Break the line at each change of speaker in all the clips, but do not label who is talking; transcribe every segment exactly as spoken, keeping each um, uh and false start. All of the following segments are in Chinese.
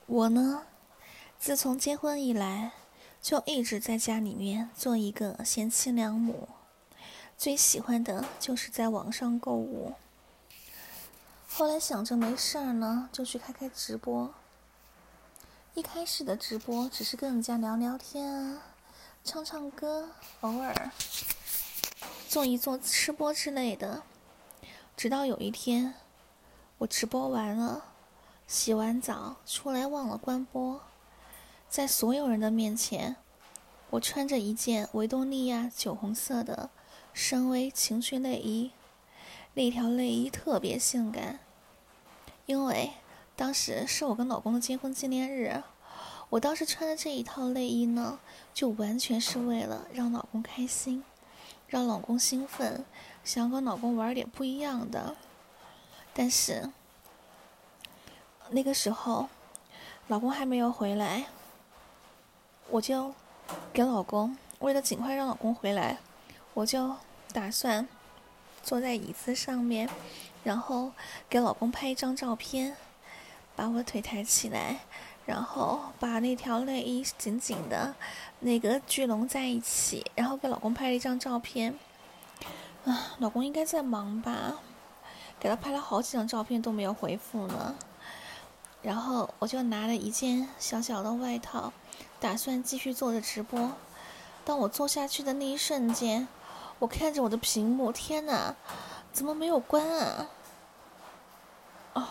我呢，自从结婚以来，就一直在家里面做一个贤妻良母，最喜欢的就是在网上购物。后来想着没事儿呢，就去开开直播。一开始的直播只是跟人家聊聊天啊，唱唱歌，偶尔做一做吃播之类的。直到有一天，我直播完了，洗完澡出来忘了关播，在所有人的面前，我穿着一件维多利亚酒红色的深 V 情趣内衣，那条内衣特别性感，因为当时是我跟老公的结婚纪念日。我当时穿的这一套内衣呢，就完全是为了让老公开心，让老公兴奋，想跟老公玩点不一样的。但是那个时候老公还没有回来，我就给老公，为了尽快让老公回来，我就打算坐在椅子上面，然后给老公拍一张照片，把我腿抬起来，然后把那条内衣紧紧的那个聚拢在一起，然后给老公拍了一张照片。啊，老公应该在忙吧，给他拍了好几张照片都没有回复呢。然后我就拿了一件小小的外套，打算继续做着直播。当我坐下去的那一瞬间，我看着我的屏幕，天哪，怎么没有关啊？哦，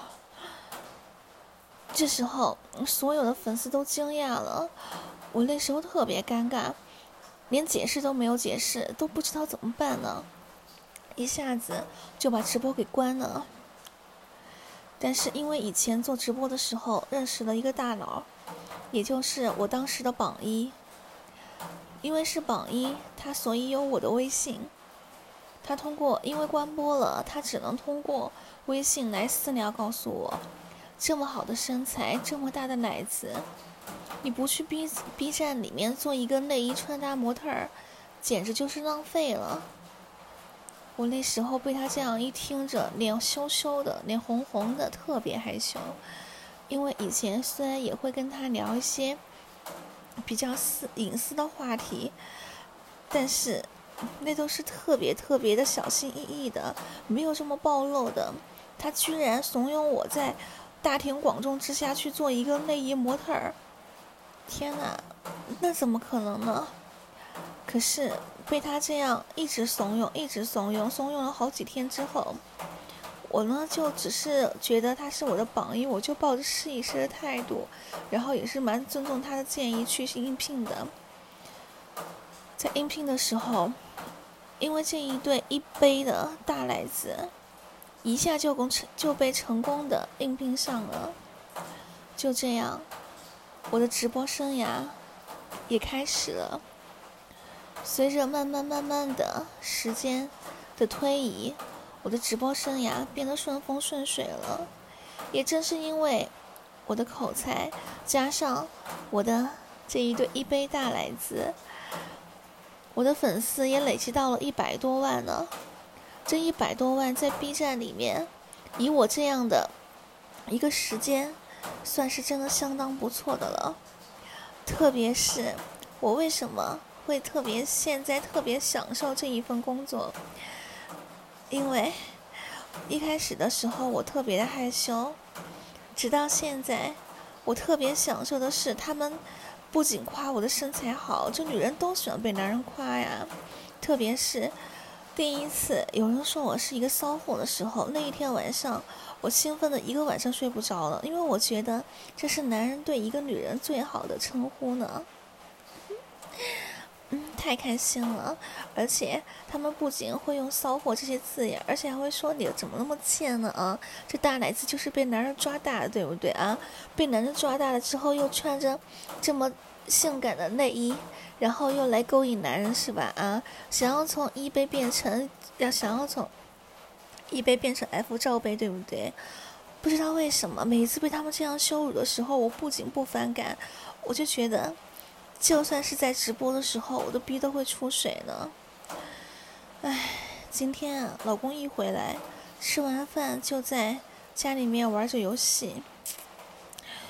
这时候所有的粉丝都惊讶了，我那时候特别尴尬，连解释都没有解释，都不知道怎么办呢，一下子就把直播给关了。但是因为以前做直播的时候认识了一个大佬，也就是我当时的榜一，因为是榜一，他所以有我的微信。他通过，因为关播了，他只能通过微信来私聊告诉我，这么好的身材，这么大的奶子，你不去 B B 站里面做一个内衣穿搭模特儿，简直就是浪费了。我那时候被他这样一听着，脸羞羞的，脸红红的，特别害羞。因为以前虽然也会跟他聊一些比较私隐私的话题，但是那都是特别特别的小心翼翼的，没有这么暴露的。他居然怂恿我在大庭广众之下去做一个内衣模特儿，天哪，那怎么可能呢？可是被他这样一直怂恿，一直怂恿，怂恿了好几天之后，我呢就只是觉得他是我的榜一，我就抱着试一试的态度，然后也是蛮尊重他的建议去应聘的。在应聘的时候，因为这一对一杯的大奶子，一下就功就被成功的应聘上了。就这样，我的直播生涯也开始了。随着慢慢慢慢的时间的推移，我的直播生涯变得顺风顺水了。也正是因为我的口才，加上我的这一对一杯大奶子，我的粉丝也累积到了一百多万了。这一百多万在 B 站里面，以我这样的一个时间，算是真的相当不错的了。特别是我为什么会特别现在特别享受这一份工作，因为一开始的时候我特别的害羞，直到现在我特别享受的是他们不仅夸我的身材好，这女人都喜欢被男人夸呀。特别是第一次有人说我是一个骚货的时候，那一天晚上我兴奋的一个晚上睡不着了，因为我觉得这是男人对一个女人最好的称呼呢。嗯，太开心了，而且他们不仅会用骚货这些字眼，而且还会说你怎么那么贱呢啊！这大奶子就是被男人抓大的，对不对啊？被男人抓大了之后，又穿着这么性感的内衣，然后又来勾引男人是吧？啊，想要从一杯变成，要想要从一杯变成 F 罩杯，对不对？不知道为什么，每一次被他们这样羞辱的时候，我不仅不反感，我就觉得。就算是在直播的时候，我的逼都会出水呢。唉，今天啊，老公一回来，吃完饭就在家里面玩着游戏。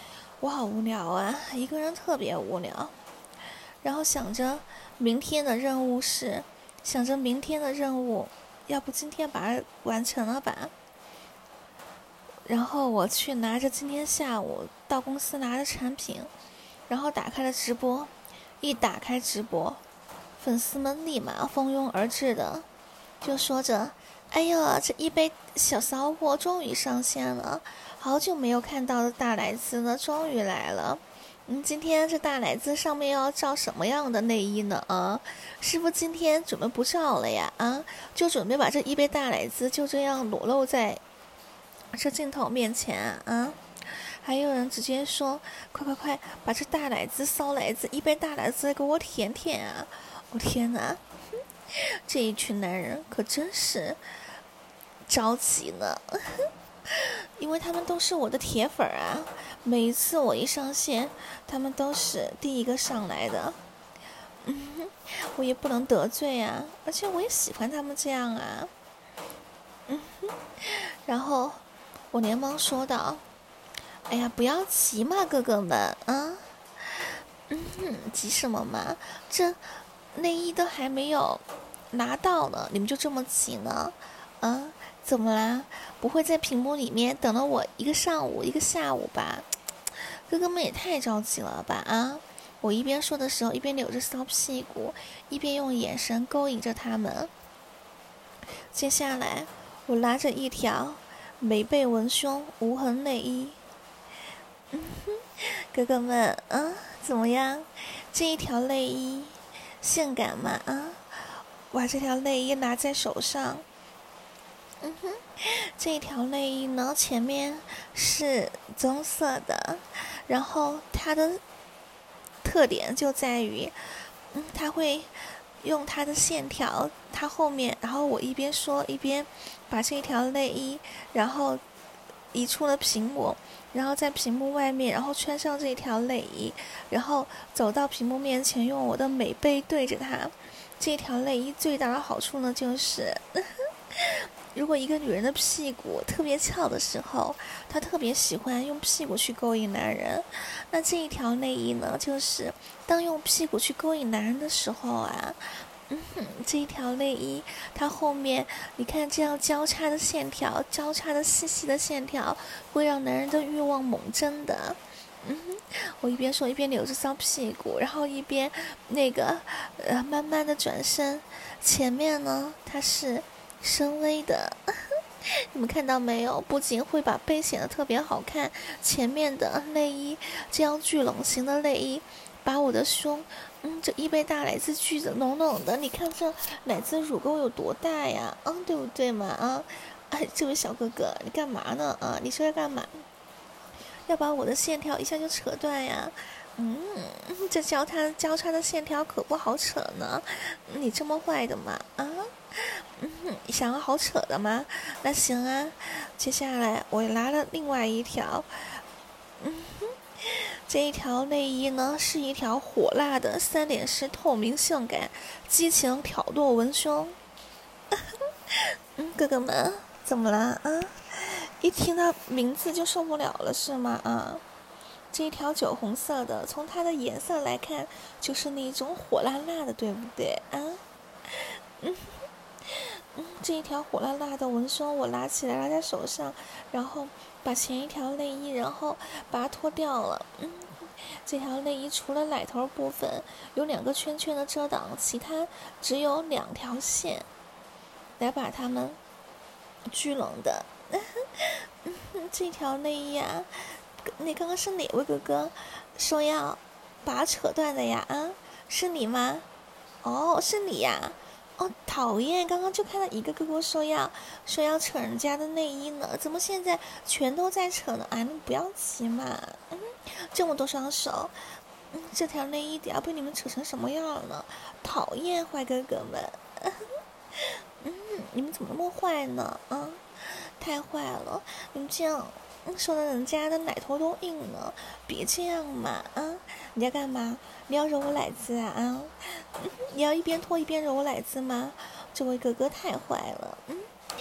我好无聊啊，一个人特别无聊。然后想着明天的任务是，想着明天的任务，要不今天把它完成了吧。然后我去拿着今天下午到公司拿的产品，然后打开了直播。一打开直播，粉丝们立马蜂拥而至的，就说着：“哎呦，这一杯小骚货终于上线了，好久没有看到的大奶子呢，终于来了。嗯，今天这大奶子上面要照什么样的内衣呢？啊，师傅今天准备不照了呀？啊，就准备把这一杯大奶子就这样裸露在这镜头面前啊！还有人直接说：快快快，把这大奶子、骚奶子、一杯大奶子给我舔舔啊！我天哪，这一群男人可真是着急呢，因为他们都是我的铁粉啊！每一次我一上线，他们都是第一个上来的。嗯，我也不能得罪啊，而且我也喜欢他们这样啊。嗯，然后我连忙说道：“哎呀，不要急嘛，哥哥们啊！嗯哼，急什么嘛？这内衣都还没有拿到呢，你们就这么急呢？啊，怎么啦？不会在屏幕里面等了我一个上午、一个下午吧？哥哥们也太着急了吧！啊！”我一边说的时候，一边扭着骚屁股，一边用眼神勾引着他们。接下来，我拉着一条美背文胸无痕内衣。嗯哼，哥哥们，啊，怎么样？这一条内衣性感吗？啊，把这条内衣拿在手上。嗯哼，这一条内衣呢，前面是棕色的，然后它的特点就在于，嗯，它会用它的线条，它后面，然后我一边说一边把这条内衣，然后移出了屏幕，然后在屏幕外面，然后穿上这条内衣，然后走到屏幕面前，用我的美背对着它。这条内衣最大的好处呢，就是如果一个女人的屁股特别翘的时候，她特别喜欢用屁股去勾引男人。那这一条内衣呢，就是当用屁股去勾引男人的时候啊，嗯哼，这一条内衣它后面你看这样交叉的线条，交叉的细细的线条，会让男人的欲望猛增的。嗯哼，我一边说一边扭着骚屁股，然后一边那个呃慢慢的转身，前面呢它是深 V 的，你们看到没有？不仅会把背显得特别好看，前面的内衣这样聚拢型的内衣，把我的胸，嗯，这一杯大奶子聚得浓浓的。你看这奶子乳沟有多大呀？啊，对不对嘛？啊，哎，这位小哥哥，你干嘛呢？啊，你是在干嘛？要把我的线条一下就扯断呀？嗯，这交叉交叉的线条可不好扯呢。你这么坏的嘛？啊？嗯，想要好扯的吗？那行啊，接下来我拿了另外一条，嗯哼，这一条内衣呢是一条火辣的三点式透明性感激情挑逗文胸。嗯，哥哥们怎么啦？啊，一听到名字就受不了了是吗？啊，这一条酒红色的，从它的颜色来看就是那种火辣辣的，对不对啊？嗯。嗯，这一条火辣辣的文胸我拿起来拿在手上，然后把前一条内衣，然后把它脱掉了。嗯，这条内衣除了奶头部分有两个圈圈的遮挡，其他只有两条线来把它们聚拢的。嗯，这条内衣啊，那刚刚是哪位哥哥说要把它扯断的呀？啊，是你吗？哦，是你呀。哦，讨厌！刚刚就看到一个哥哥说要说要扯人家的内衣呢，怎么现在全都在扯呢？哎，你不要急嘛，嗯，这么多双手，嗯，这条内衣得要被你们扯成什么样了呢？讨厌，坏哥哥们！嗯，你们怎么那么坏呢？啊，太坏了！你们这样说的人家的奶头都硬了，别这样嘛！啊，你要干嘛？你要揉我奶子啊？啊，嗯，你要一边脱一边揉我奶子吗？这位哥哥太坏了！嗯，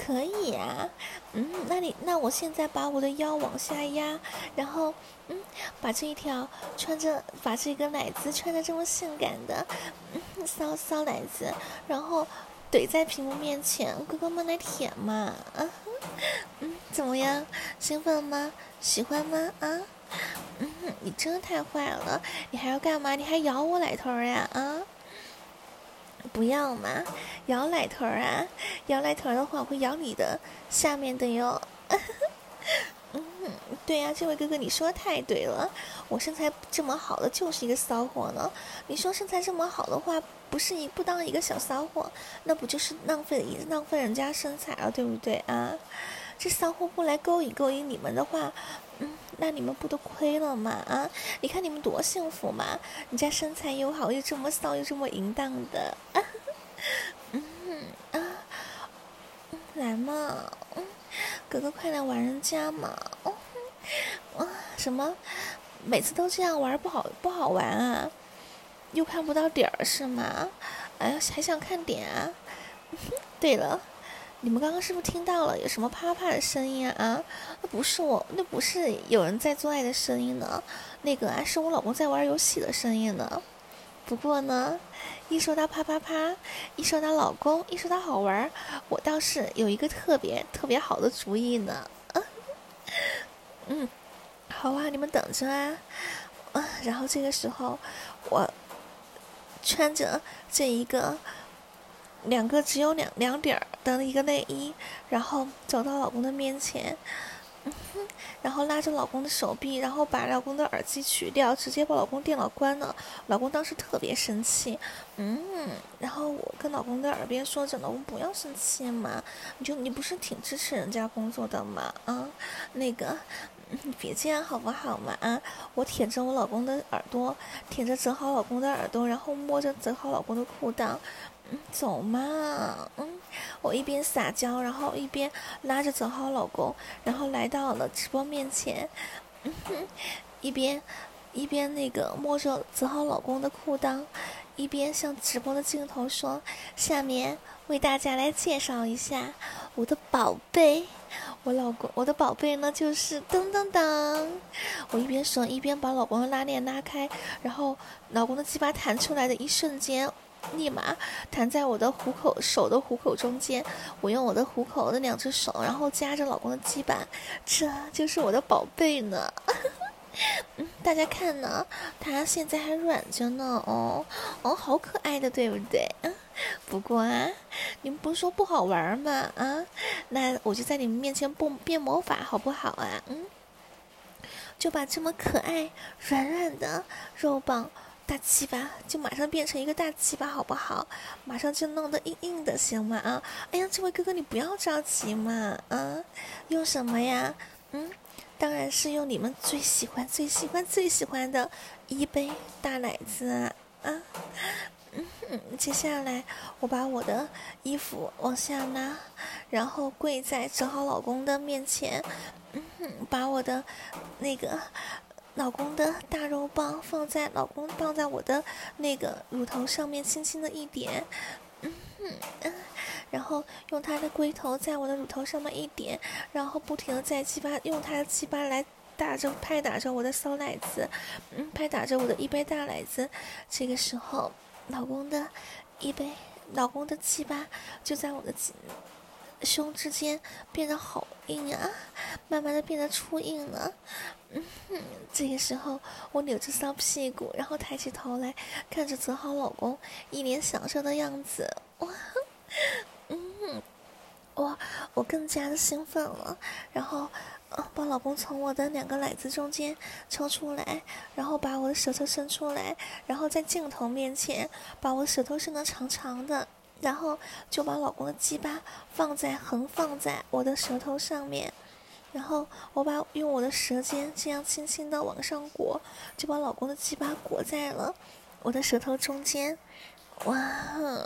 可以呀、嗯，那你那我现在把我的腰往下压，然后嗯，把这一条穿着，把这个奶子穿着这么性感的，嗯，骚骚奶子，然后怼在屏幕面前，哥哥们来舔嘛，啊，嗯，怎么样？兴奋吗？喜欢吗？啊，嗯，你真的太坏了，你还要干嘛？你还咬我奶头呀？啊！不要嘛，摇奶头啊！摇奶头的话，我会咬你的下面的哟。嗯，对呀、啊，这位哥哥，你说太对了，我身材这么好的就是一个骚货呢。你说身材这么好的话，不是一不当一个小骚货，那不就是浪费浪费人家身材了，对不对啊？这骚货不来勾引勾引你们的话，嗯，那你们不都亏了吗？啊，你看你们多幸福嘛！人家身材又好，又这么骚，又这么淫荡的。啊嗯啊，来嘛，嗯，哥哥快来玩人家嘛！哦，啊，什么？每次都这样玩不好不好玩啊？又看不到点儿是吗？哎呀，还想看点啊？对了。你们刚刚是不是听到了有什么啪啪的声音啊？啊，那不是我，那不是有人在做爱的声音呢，那个啊是我老公在玩游戏的声音呢。不过呢，一说到啪啪啪，一说到老公，一说到好玩，我倒是有一个特别特别好的主意呢。啊，嗯，好啊，你们等着啊。啊，然后这个时候，我穿着这一个。两个只有两两点儿的一个内衣，然后走到老公的面前，嗯哼，然后拉着老公的手臂，然后把老公的耳机取掉，直接把老公电脑关了。老公当时特别生气，嗯，然后我跟老公在耳边说着：“老公不要生气嘛，你就你不是挺支持人家工作的嘛？啊，那个。”你别这样好不好嘛啊！我舔着我老公的耳朵，舔着泽豪老公的耳朵，然后摸着泽豪老公的裤裆，嗯，走嘛，嗯，我一边撒娇，然后一边拉着泽豪老公，然后来到了直播面前，嗯哼，一边一边那个摸着泽豪老公的裤裆，一边向直播的镜头说：“下面为大家来介绍一下我的宝贝。”我老公，我的宝贝呢，就是噔噔噔。我一边说一边把老公的拉链拉开，然后老公的鸡巴弹出来的一瞬间，立马弹在我的虎口手的虎口中间。我用我的虎口的两只手，然后夹着老公的鸡巴，这就是我的宝贝呢。嗯，大家看呢，他现在还软着呢，哦哦，好可爱的，对不对？嗯，不过啊，你们不是说不好玩吗？啊，那我就在你们面前变变魔法，好不好啊？嗯，就把这么可爱、软软的肉棒大鸡巴，就马上变成一个大鸡巴，好不好？马上就弄得硬硬的，行吗？啊，哎呀，这位哥哥你不要着急嘛，啊，用什么呀？嗯。当然是用你们最喜欢、最喜欢、最喜欢的一杯大奶子啊！啊，嗯，接下来我把我的衣服往下拉，然后跪在正好老公的面前，嗯，把我的那个老公的大肉棒放在老公放在我的那个乳头上面，轻轻的一点，嗯嗯。然后用他的龟头在我的乳头上面一点，然后不停的在鸡巴用他的鸡巴来打着拍打着我的骚奶子，嗯，拍打着我的一杯大奶子。这个时候，老公的一杯，老公的鸡巴就在我的胸之间变得好硬啊，慢慢的变得粗硬了。嗯哼，这个时候我扭着骚屁股，然后抬起头来看着泽豪老公一脸享受的样子，哇！嗯，哇，我更加的兴奋了，然后，呃，把老公从我的两个奶子中间抽出来，然后把我的舌头伸出来，然后在镜头面前把我舌头伸得长长的，然后就把老公的鸡巴放在横放在我的舌头上面，然后我把用我的舌尖这样轻轻的往上裹，就把老公的鸡巴裹在了我的舌头中间，哇！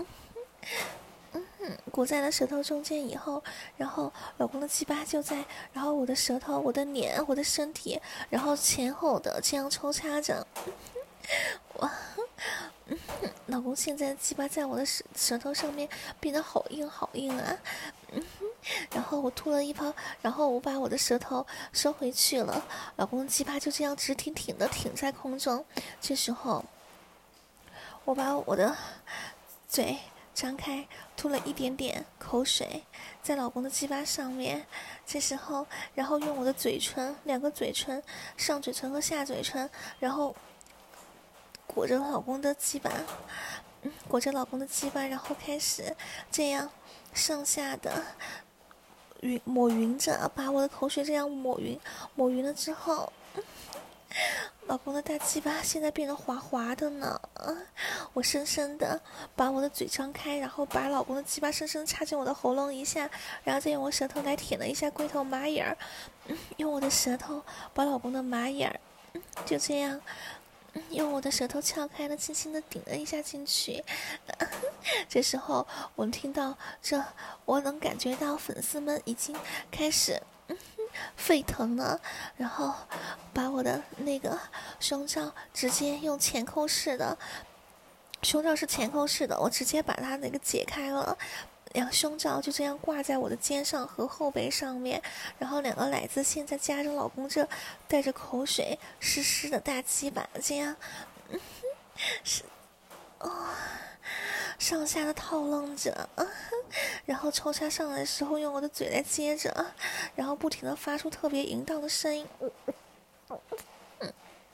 嗯，裹在了舌头中间以后，然后老公的鸡巴就在，然后我的舌头、我的脸、我的身体，然后前后的这样抽插着，哇，嗯，老公现在的鸡巴在我的舌舌头上面变得好硬好硬啊，嗯， 然后我吐了一泡，然后我把我的舌头收回去了，老公的鸡巴就这样直挺挺的挺在空中。这时候，我把我的嘴张开，吐了一点点口水在老公的鸡巴上面。这时候，然后用我的嘴唇，两个嘴唇，上嘴唇和下嘴唇，然后裹着老公的鸡巴，嗯，裹着老公的鸡巴，然后开始这样上下的匀抹匀着，把我的口水这样抹匀，抹匀了之后，老公的大鸡巴现在变得滑滑的呢。我深深的把我的嘴张开，然后把老公的鸡巴深深插进我的喉咙一下，然后再用我舌头来舔了一下龟头马眼儿，嗯，用我的舌头把老公的马眼儿，嗯，就这样。用我的舌头撬开了，轻轻地顶了一下进去。这时候，我听到这，我能感觉到粉丝们已经开始、嗯、沸腾了，然后把我的那个胸罩直接用前扣式的，胸罩是前扣式的，我直接把它那个解开了。两胸罩就这样挂在我的肩上和后背上面，然后两个奶子现在夹着老公这带着口水湿湿的大鸡巴，这样，嗯、是，哦，上下的套楞着，啊、然后抽插上来的时候用我的嘴来接着，然后不停的发出特别淫荡的声音，嗯、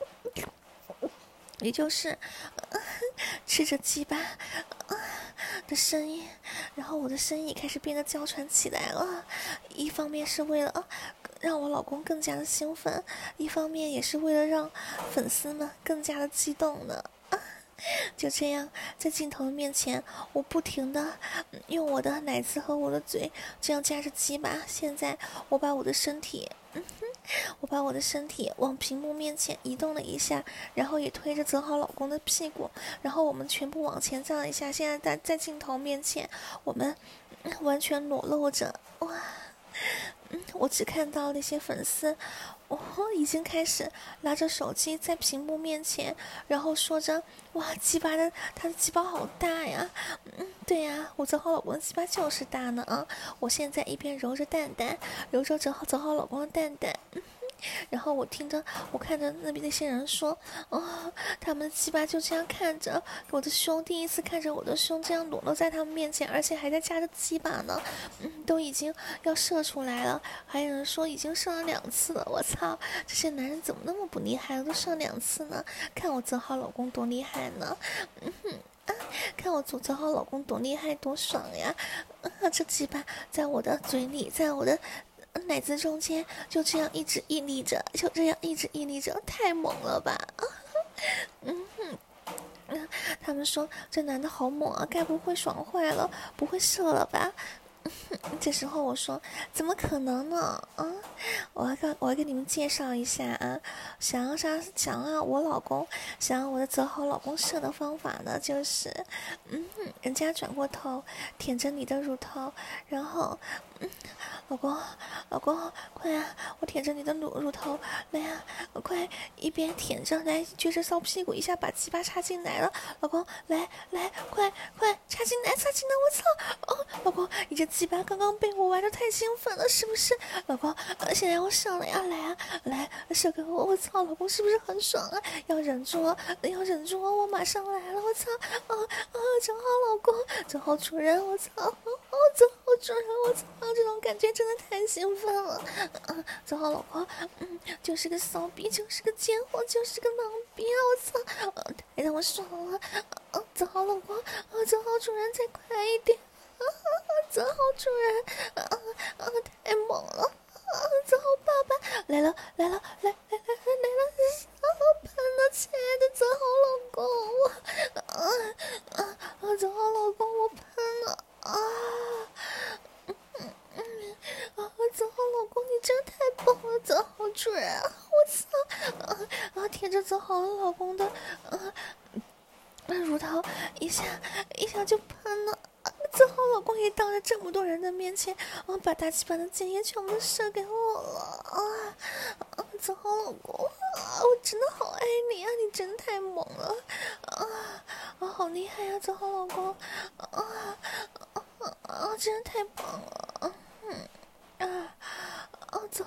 也就是、呃、吃着鸡巴。呃的声音，然后我的声音也开始变得娇喘起来了。一方面是为了让我老公更加的兴奋，一方面也是为了让粉丝们更加的激动呢。就这样，在镜头面前，我不停的用我的奶子和我的嘴这样夹着鸡巴。现在，我把我的身体，嗯哼，我把我的身体往屏幕面前移动了一下，然后也推着泽豪老公的屁股，然后我们全部往前站了一下。现在在在镜头面前，我们完全裸露着，哇！嗯，我只看到那些粉丝，我、哦、已经开始拿着手机在屏幕面前，然后说着：“哇，鸡巴的，他的鸡巴好大呀！”嗯，对呀，我泽豪老公的鸡巴就是大呢啊！我现在一边揉着蛋蛋，揉着泽豪泽豪老公的蛋蛋。嗯，然后我听着，我看着那边那些人说，哦，他们的鸡巴就这样看着我的胸，第一次看着我的胸这样裸露在他们面前，而且还在夹着鸡巴呢，嗯，都已经要射出来了，还有人说已经射了两次了，我操，这些男人怎么那么不厉害，都射两次呢？看我泽豪老公多厉害呢，嗯哼。啊、看我泽豪老公多厉害多爽呀！啊，这鸡巴在我的嘴里，在我的奶子中间就这样一直屹立着，就这样一直屹立着，太猛了吧！啊、嗯哼。嗯，他们说这男的好猛啊，该不会爽坏了，不会射了吧？这时候我说怎么可能呢？啊，我要跟我要给你们介绍一下啊，想要啥想要我老公想要我的泽豪老公射的方法呢，就是嗯，人家转过头舔着你的乳头，然后嗯，老公老公快啊，我舔着你的乳乳头来呀、啊，快一边舔着来撅着骚屁股一下把鸡巴插进来了，老公来来快快插进来插进来，我操！哦，老公你这鸡巴刚刚被我玩的太兴奋了，是不是？老公，呃、现在我上了呀，来啊，来射给我！我操，老公是不是很爽啊？要忍住，要忍住，我马上来了！我操，啊啊，正好老公，正好主人，我操，哦，正好主人，我操，这种感觉真的太兴奋了！啊，正好老公，嗯，就是个骚逼，就是个贱货，就是个狼逼啊！我操，啊，太让我爽了！啊，正好老公，啊，正好主人，再快一点！啊，泽豪主人，啊啊，太猛了！啊，泽豪爸爸来了来了，来来来来来了！泽豪喷了，亲爱的泽豪老公，我啊啊啊，泽豪老公，我喷了啊！嗯嗯嗯啊，泽豪老公，你真太棒了，泽豪主人，我操！啊啊，贴着泽豪老公的啊乳头一下一下就喷了。泽豪老公也当着这么多人的面前，啊，把大鸡巴的精液全部射给我了啊！啊，泽豪老公，啊，我真的好爱你啊！你真的太猛了啊！啊，好厉害呀、啊，泽豪老公！啊啊啊！真的太棒了！嗯。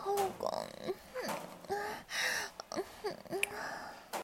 好老公。